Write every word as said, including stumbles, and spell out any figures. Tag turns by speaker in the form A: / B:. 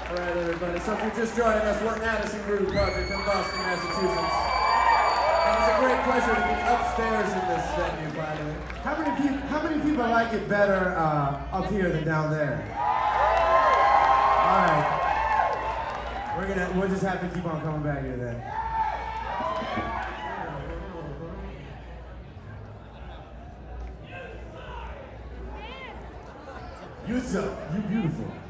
A: All right, everybody. So if you're just joining us, we're Madison Groove Project from Boston, Massachusetts. And it's a great pleasure to be upstairs in this venue, finally.
B: How many people? How many people like it better uh, up here than down there? All right. We're gonna. We'll just have to keep on coming back here then. You suck. You beautiful.